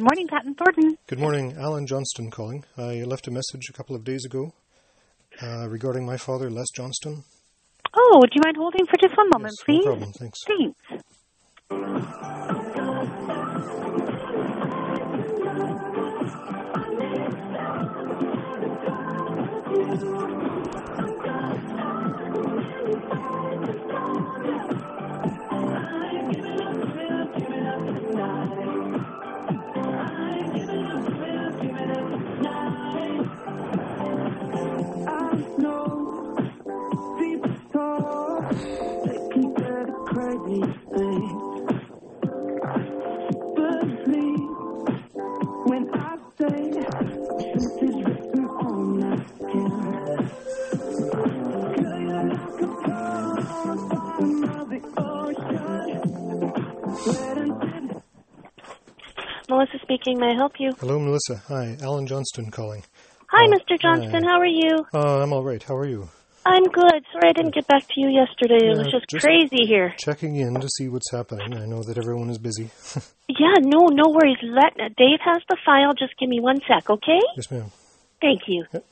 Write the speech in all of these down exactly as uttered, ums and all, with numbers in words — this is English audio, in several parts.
Good morning, Pat and Thornton. Good morning, Alan Johnston calling. I left a message a couple of days ago uh, regarding my father, Les Johnston. Oh, would you mind holding for just one moment, Yes, please? no problem, thanks. Thanks. Melissa speaking. May I help you? Hello, Melissa. Hi, Alan Johnston calling. Hi, Uh, Mister Johnston. hi. How are you? Uh, I'm all right. How are you? I'm good. Sorry I didn't get back to you yesterday. It Yeah, was just, just- crazy here. Checking in to see what's happening. I know that everyone is busy. Yeah, no, no worries. Let Dave has the file. Just give me one sec, okay? Yes, ma'am. Thank you. Yep.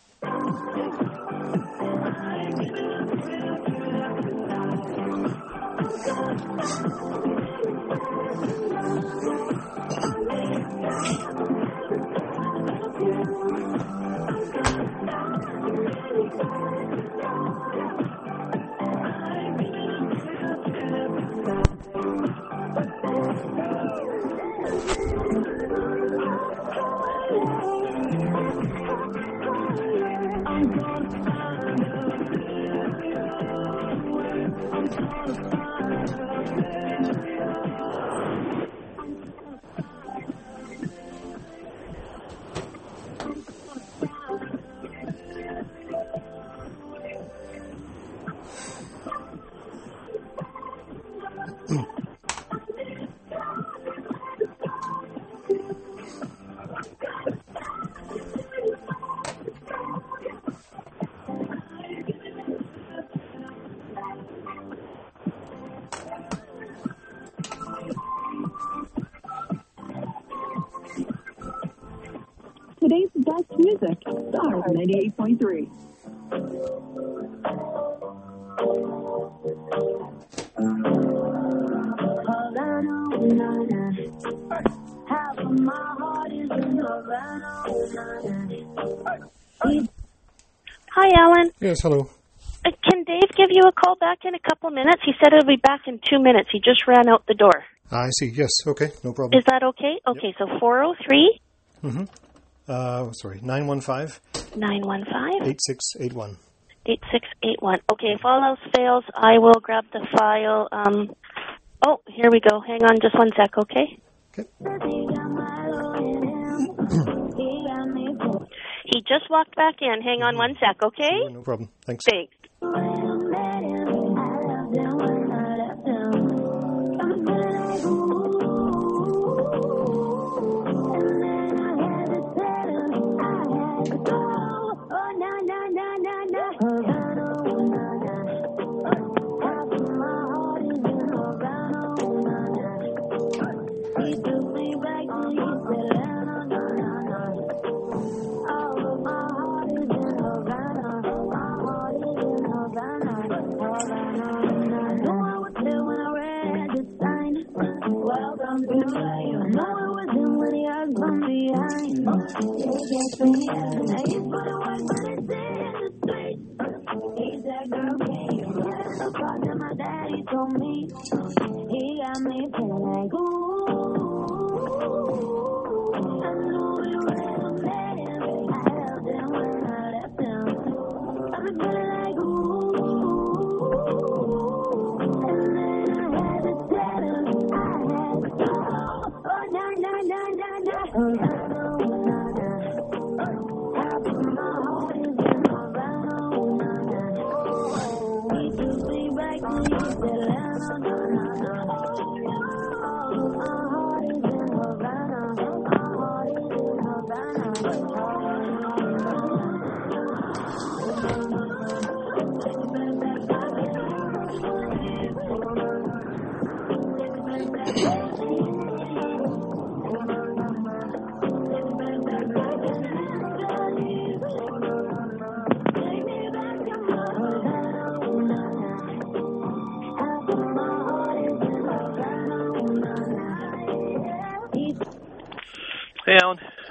Today's best music, Stars ninety-eight point three. Hi, Alan. Yes, hello. Uh, can Dave give you a call back in a couple minutes? He said he'll be back in two minutes. He just ran out the door. Ah, I see. Yes, okay, no problem. Is that okay? Okay, so four oh three, Mm-hmm. Uh, sorry, nine one five, nine one five, eight six eight one. eight six eight one. Okay, if all else fails, I will grab the file. Um, oh, here we go. Hang on just one sec, okay? Okay. He just walked back in. Hang on one sec, okay? Sure, no problem. Thanks. Thanks.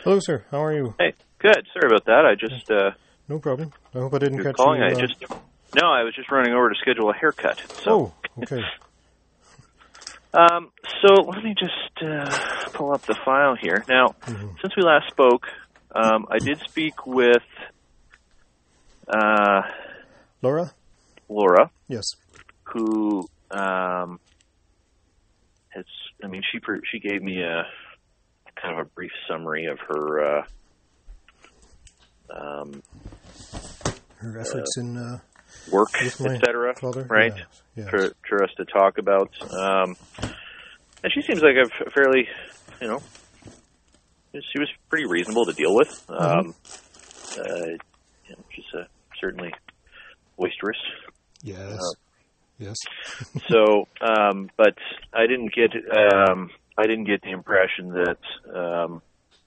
Hello, sir. How are you? Hey, good. Sorry about that. I just uh, No problem. I hope I didn't you're catch calling. you. I uh, just no. I was just running over to schedule a haircut. So, Oh, okay. um, so let me just uh, pull up the file here. Now, Mhm. since we last spoke, um, I did speak with uh, Laura? Laura, Yes. who um, has. I mean, she per- she gave me a kind of a brief summary of her. Uh, um, Her efforts in uh, work, with my et cetera, father. right? Yeah. Yes. For, for us to talk about. Um, and she seems like a fairly, you know, she was pretty reasonable to deal with. Um, uh, you know, she's uh, certainly boisterous. Yes. Uh, yes. So, um, but I didn't get, um, I didn't get the impression that, um,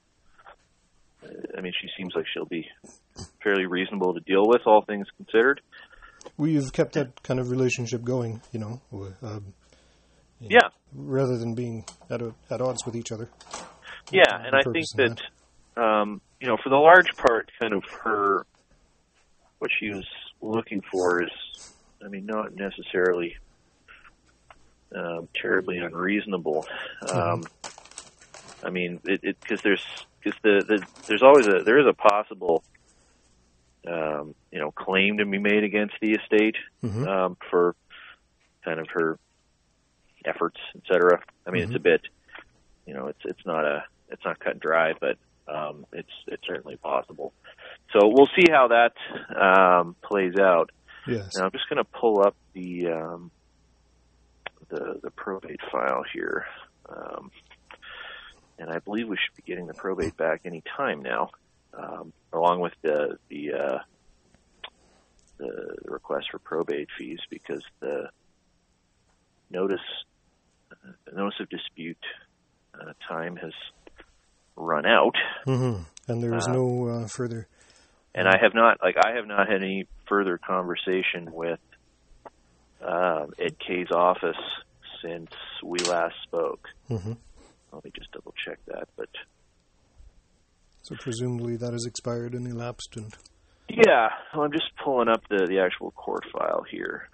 I mean, she seems like she'll be fairly reasonable to deal with, all things considered. We've kept that kind of relationship going, you know, with, um, you know, Yeah. rather than being at, a, at odds with each other. Yeah, The and I think purpose in that, um, you know, for the large part, kind of her, what she was looking for is, I mean, not necessarily um, terribly unreasonable. Um, I mean, it because there's because the, the there's always a there is a possible, um, you know, claim to be made against the estate Mhm. um, for kind of her efforts, et cetera. I mean, Mhm. it's a bit, you know, it's it's not a it's not cut and dry, but um, it's it's certainly possible. So we'll see how that um, plays out. Yes. Now I'm just going to pull up the um, the the probate file here, um, and I believe we should be getting the probate back any time now, um, along with the the uh, the request for probate fees, because the notice uh, the notice of dispute uh, time has run out. Mm-hmm. And there is Uh, no uh, further. And I have not, like, I have not had any further conversation with um, Ed K's office since we last spoke. Mm-hmm. Let me just double check that. But So presumably that has expired and elapsed, and yeah, well, I'm just pulling up the the actual court file here.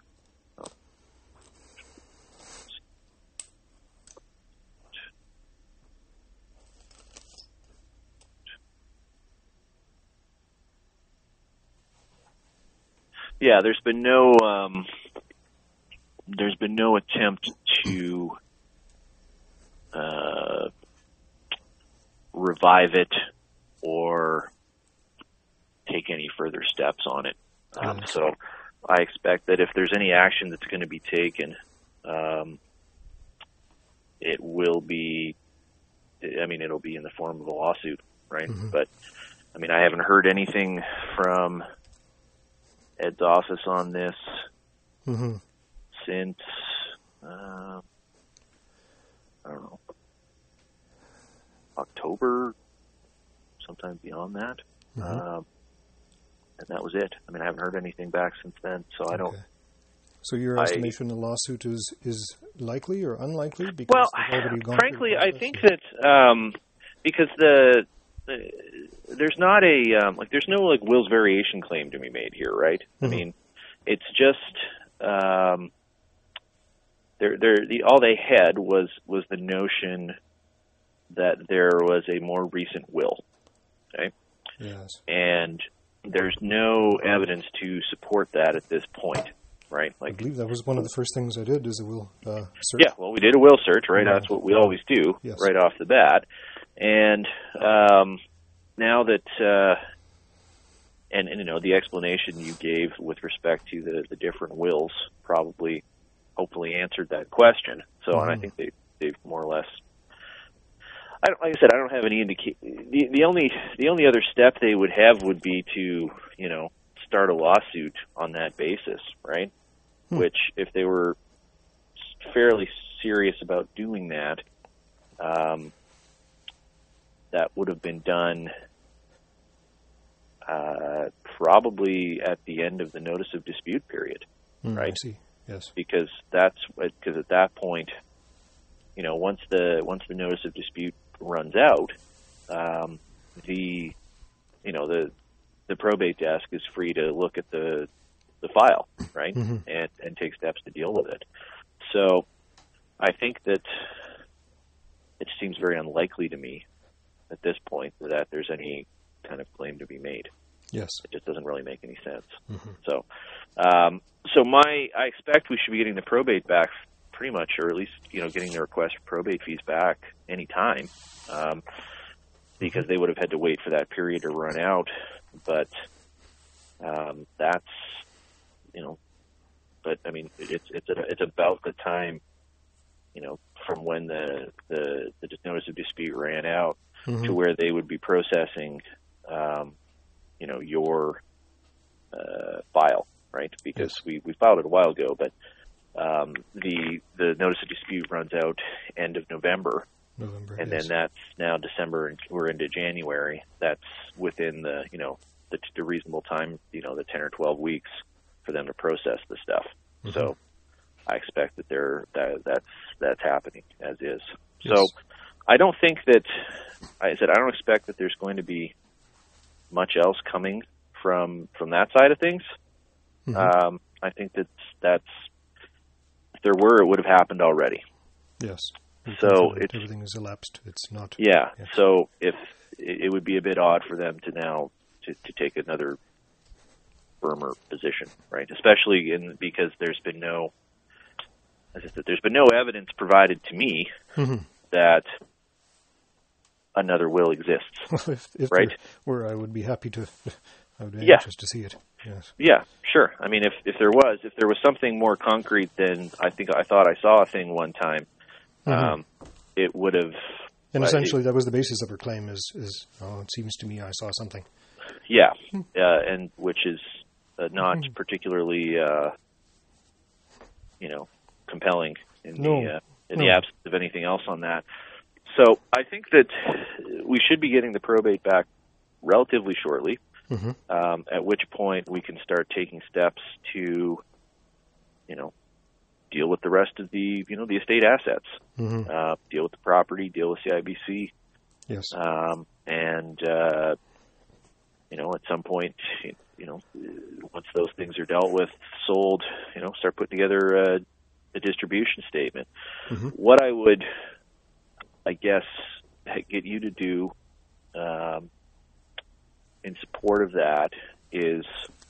Yeah, there's been no um, there's been no attempt to uh, revive it or take any further steps on it. Um, Yes. So I expect that if there's any action that's going to be taken, um, it will be, I mean, it'll be in the form of a lawsuit, right? Mhm. But, I mean, I haven't heard anything from Ed's office on this mm-hmm. since, uh, I don't know, October, sometime beyond that. Mhm. Um, and that was it. I mean, I haven't heard anything back since then, so I don't. Okay. So your I- estimation the lawsuit is is likely or unlikely? Because Well, they've already gone frankly, through the I process, think or- that um, because the, the there's not a um, like there's no like wills variation claim to be made here, right? Mhm. I mean, it's just um, they're, they're, the all they had was was the notion that there was a more recent will, okay, Yes. and there's no evidence to support that at this point, right? I Like, believe that was one of the first things I did, is a will uh, search. yeah, well, we did a will search, right? Yeah. That's what we always do, Yes. right off the bat. And um, now that, uh, and, and you know, the explanation you gave with respect to the, the different wills probably, hopefully, answered that question. So, and I Mhm. think they they've more or less. I don't, like I said, I don't have any indication. The, the only the only other step they would have would be to, you know, start a lawsuit on that basis, right? Hmm. Which, if they were fairly serious about doing that, um, that would have been done uh, probably at the end of the notice of dispute period, Mm, right? I see. Yes. because that's because at that point, you know, once the once the notice of dispute runs out, um, the, you know, the the probate desk is free to look at the the file, right, Mm-hmm. and and take steps to deal with it. So, I think that it seems very unlikely to me at this point that there's any kind of claim to be made. Yes. It just doesn't really make any sense. Mm-hmm. So, um, so my I expect we should be getting the probate back pretty much, or at least you know getting the request for probate fees back any time, um, because they would have had to wait for that period to run out. But um, that's you know, but I mean it's it's a, it's about the time you know from when the the, the notice of dispute ran out Mm-hmm. to where they would be processing. Um, you know, your uh, file, right? Because Yes. we, we filed it a while ago, but um, the the notice of dispute runs out end of November, November. and yes. then that's now December, and we're into January. That's within the, you know, the, the reasonable time, you know, the ten or twelve weeks for them to process the stuff. Mm-hmm. So I expect that they're, that that's, that's happening as is. Yes. So I don't think that, I said, I don't expect that there's going to be much else coming from from that side of things. Mm-hmm. Um, I think that's that's if there were, it would have happened already. Yes. So Everything- it's everything is elapsed. It's not. yeah. Yeah. So if it it would be a bit odd for them to now to, to take another firmer position, right? Especially in because there's been no, as I said, there's been no evidence provided to me Mm-hmm. that another will exists. Well, if, if Right. there were, I would be happy to. I would be Yeah. anxious to see it. Yes. Yeah, sure. I mean, if if there was, if there was something more concrete than I think I thought I saw a thing one time, Mhm. um, it would have. And uh, essentially, that was the basis of her claim. Is is oh, it seems to me I saw something. Yeah, uh, and which is uh, not Mhm. particularly, uh, you know, compelling in No. the uh, in No. the absence of anything else on that. So I think that we should be getting the probate back relatively shortly. Mm-hmm. Um, at which point we can start taking steps to, you know, deal with the rest of the, you know, the estate assets, Mm-hmm. uh, deal with the property, deal with C I B C, Yes. um, and uh, you know, at some point, you know, once those things are dealt with, sold, you know, start putting together a, a distribution statement. Mm-hmm. What I would, I guess, get you to do. Um, in support of that is,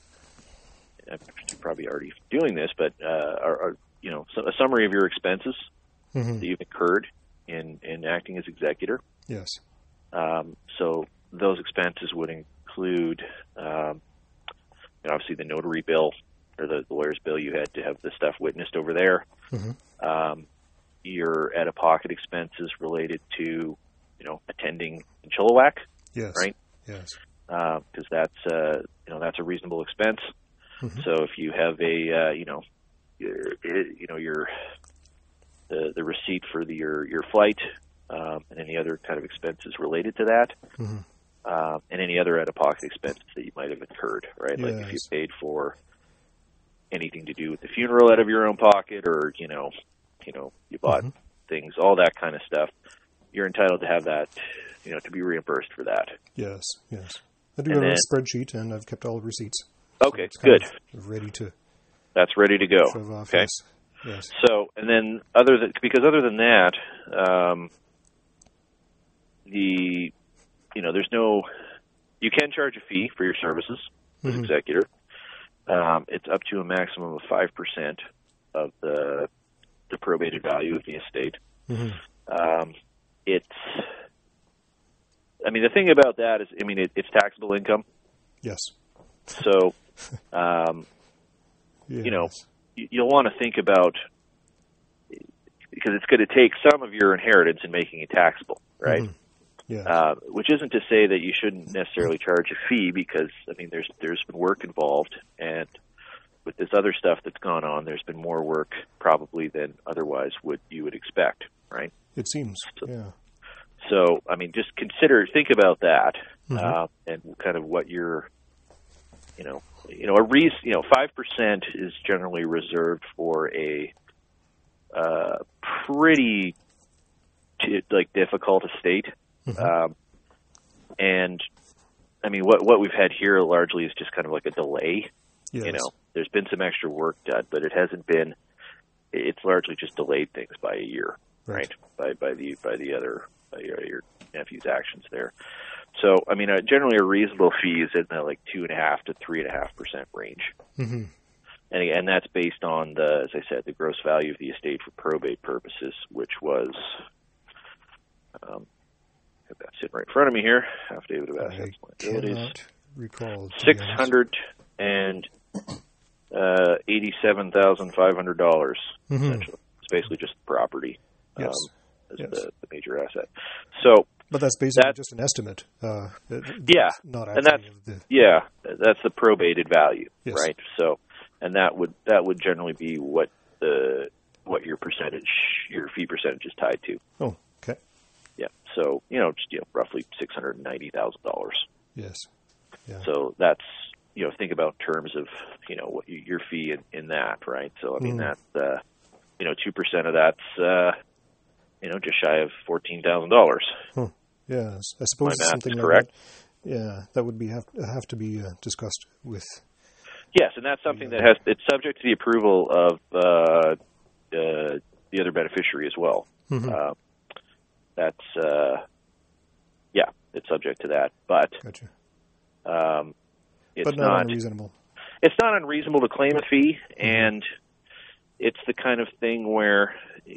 I'm probably already doing this, but uh, are, are, you know, a summary of your expenses Mm-hmm. that you've incurred in, in acting as executor. Yes. Um, so those expenses would include, um, you know, obviously the notary bill or the lawyer's bill you had to have the stuff witnessed over there. Mm-hmm. Um, your out-of-pocket expenses related to, you know, attending in Chilliwack, Yes. right? Yes. because uh, that's uh, you know that's a reasonable expense. Mm-hmm. So if you have a uh, you know your, you know your the the receipt for the, your your flight um, and any other kind of expenses related to that, Mm-hmm. uh, and any other out of pocket expenses that you might have incurred, right? Like if you Yes. paid for anything to do with the funeral out of your own pocket, or you know you know you bought Mm-hmm. things, all that kind of stuff, you're entitled to have that, you know, to be reimbursed for that. Yes. Yes. I do And have then- a spreadsheet, and I've kept all the receipts. Okay, It's kind good. of ready to That's ready to go. shove off. Okay. Yes. Yes. So, and then other than, because other than that, um, the, you know, there's no, you can charge a fee for your services as Mhm. executor. Um, it's up to a maximum of five percent of the, the probated value of the estate. Mm-hmm. Um, it's, I mean, the thing about that is, I mean, it, it's taxable income. Yes. So, um, Yes. you know, you- you'll want to think about, because it's going to take some of your inheritance in making it taxable, right? Mhm. Yeah. Uh, which isn't to say that you shouldn't necessarily charge a fee, because I mean, there's there's been work involved, and with this other stuff that's gone on, there's been more work probably than otherwise would you would expect, right? It seems. Yeah. So, I mean, just consider, think about that, Mhm. uh, and kind of what your, you know, you know, a re, you know, five percent is generally reserved for a uh, pretty t- like difficult estate. Mhm. Um, and I mean, what what we've had here largely is just kind of like a delay. Yes. You know, there's been some extra work done, but it hasn't been. It's largely just delayed things by a year, right? right? By by the by the other by your, your nephew's actions there. So, I mean, uh, generally a reasonable fee is in the like two and a half to three and a half percent range, mm-hmm. and again, that's based on the, as I said, the gross value of the estate for probate purposes, which was. Um, I've got sitting right in front of me here. Affidavit of assets and liabilities. Recall Six hundred and uh, eighty-seven thousand five hundred dollars. Mm-hmm. Essentially, it's basically just property. Yes. Um, as yes. the, the major asset. So, but that's basically that, just an estimate. Uh, yeah, not and that's the... yeah, that's the probated value, yes. right? So, and that would that would generally be what the what your percentage, your fee percentage is tied to. Oh, okay. Yeah. So, you know, just you know, roughly six hundred and ninety thousand dollars. Yes. Yeah. So that's, you know, think about terms of, you know, what you, your fee in, in that, right? So I mean mm. that's uh, you know, two percent of that's uh, you know, just shy of fourteen thousand dollars. Huh. Yes, I suppose My math something is like correct. that. Yeah, that would be have have to be uh, discussed with. Yes, and that's something that has it's subject to the approval of uh, uh, the other beneficiary as well. Mm-hmm. Uh, that's uh, yeah, it's subject to that, but gotcha. um, it's but not, not unreasonable. It's not unreasonable to claim a fee, mm-hmm. and it's the kind of thing where,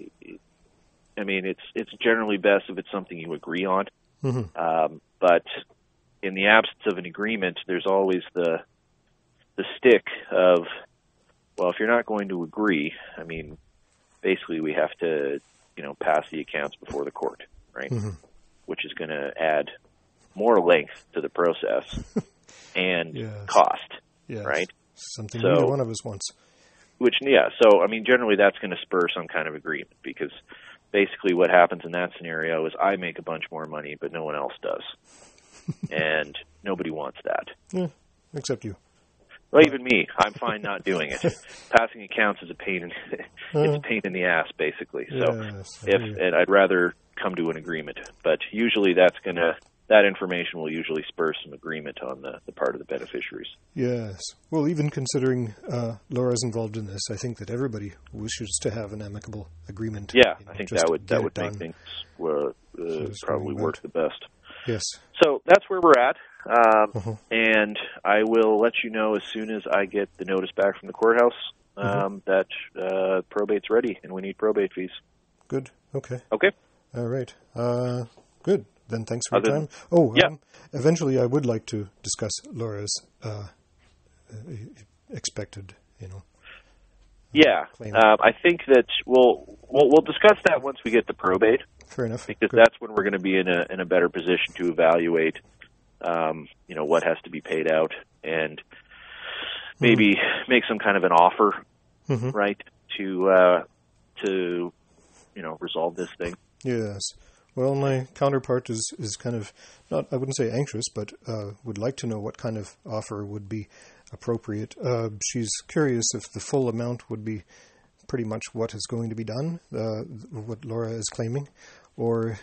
I mean, it's it's generally best if it's something you agree on. Mm-hmm. Um, but in the absence of an agreement, there's always the the stick of, well, if you're not going to agree, I mean, basically we have to, you know, pass the accounts before the court, right? Mm-hmm. Which is going to add more length to the process and yes. cost, yes. right? Something so, neither one of us wants. Which, yeah, so, I mean, generally that's going to spur some kind of agreement because basically what happens in that scenario is I make a bunch more money, but no one else does. And nobody wants that. Yeah, except you. Well, even me. I'm fine not doing it. Passing accounts is a pain in, it's a pain in the ass, basically. So yes, if and I'd rather come to an agreement. But usually that's going to, that information will usually spur some agreement on the, the part of the beneficiaries. Yes. Well, even considering uh, Laura's involved in this, I think that everybody wishes to have an amicable agreement. Yeah, you know, I think that would that would make done. things uh, uh, probably work the best. Yes. So that's where we're at, um, uh-huh. and I will let you know as soon as I get the notice back from the courthouse um, mm-hmm. that uh, probate's ready and we need probate fees. Good. Okay. Okay. All right. Uh, good. Then thanks for Other your time. Oh, yeah. um, eventually I would like to discuss Laura's uh, expected, you know. Yeah, um, I think that we'll, we'll we'll discuss that once we get the probate. Fair enough. Because Good. that's when we're going to be in a in a better position to evaluate, um, you know, what has to be paid out and maybe mm-hmm. make some kind of an offer, mm-hmm. right, to uh, to you know resolve this thing. Yes. Well, my counterpart is, is kind of not I wouldn't say anxious, but uh, would like to know what kind of offer would be appropriate. Uh, she's curious if the full amount would be pretty much what is going to be done, uh, what Laura is claiming, or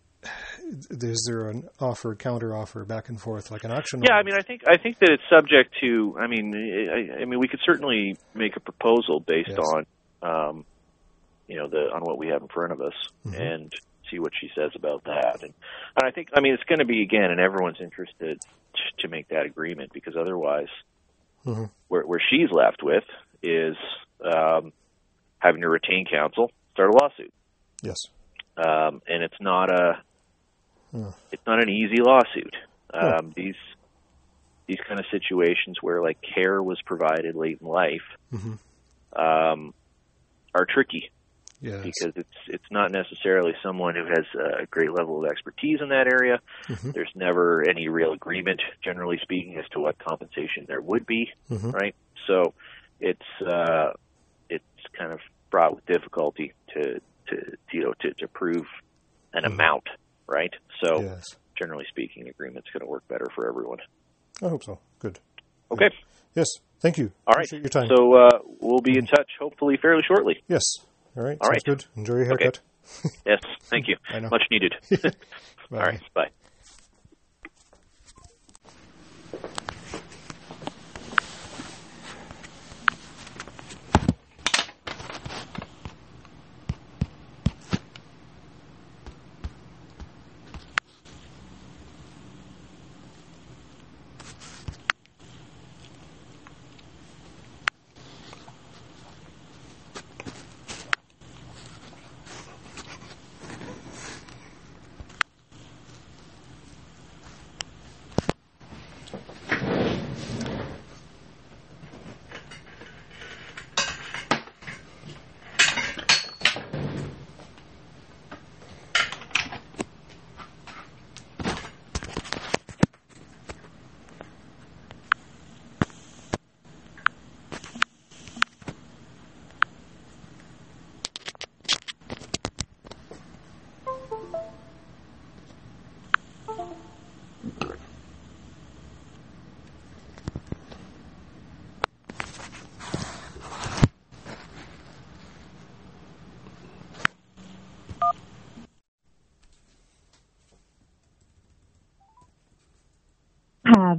is there an offer, counter offer, back and forth, like an auction? Yeah, I mean, I think I think that it's subject to. I mean, I, I mean, we could certainly make a proposal based yes. on, um, you know, the on what we have in front of us, mm-hmm. and see what she says about that. And, and I think, I mean, it's going to be again in everyone's interest to to make that agreement because otherwise. Mm-hmm. Where, where she's left with is um, having to retain counsel, start a lawsuit. Yes, um, and it's not a yeah. it's not an easy lawsuit. Um, oh. These these kind of situations where like care was provided late in life mm-hmm. um, are tricky. Yes. Because it's it's not necessarily someone who has a great level of expertise in that area. Mm-hmm. There's never any real agreement, generally speaking, as to what compensation there would be, mm-hmm. right? So it's uh, it's kind of fraught with difficulty to, to you know to, to prove an mm-hmm. amount, right? So yes. generally speaking, the agreement's going to work better for everyone. I hope so. Good. Okay. Yes. Thank you. All right. Appreciate your time. So uh, we'll be in touch hopefully fairly shortly. Yes. All right. All Sounds right. good. Enjoy your haircut. Okay. Yes. Thank you. I know. Much needed. All right. Bye.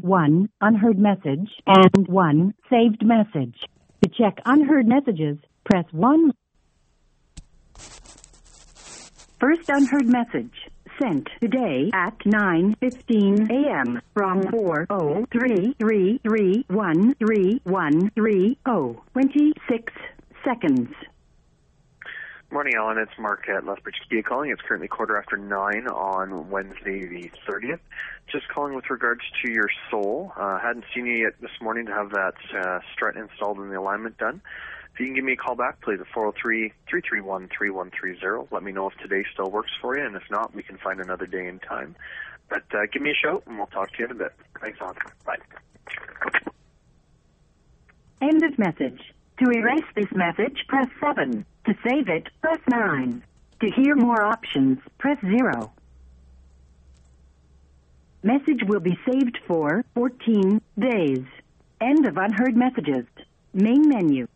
one unheard message and one saved message. To check unheard messages, press one. First unheard message. Sent today at nine fifteen a.m. from four oh three three three one three one three oh. twenty-six seconds. Morning, Ellen. It's Mark at Lethbridge Kia calling. It's currently quarter after nine on Wednesday the thirtieth. Just calling with regards to your Soul. Uh, hadn't seen you yet this morning to have that uh, strut installed and the alignment done. If you can give me a call back, please, at four oh three, three three one, three one three zero. Let me know if today still works for you, and if not, we can find another day and time. But uh, give me a shout, and we'll talk to you in a bit. Thanks, Ellen. Bye. End of message. To erase this message, press seven. To save it, press nine. To hear more options, press zero. Message will be saved for fourteen days. End of unheard messages. Main menu.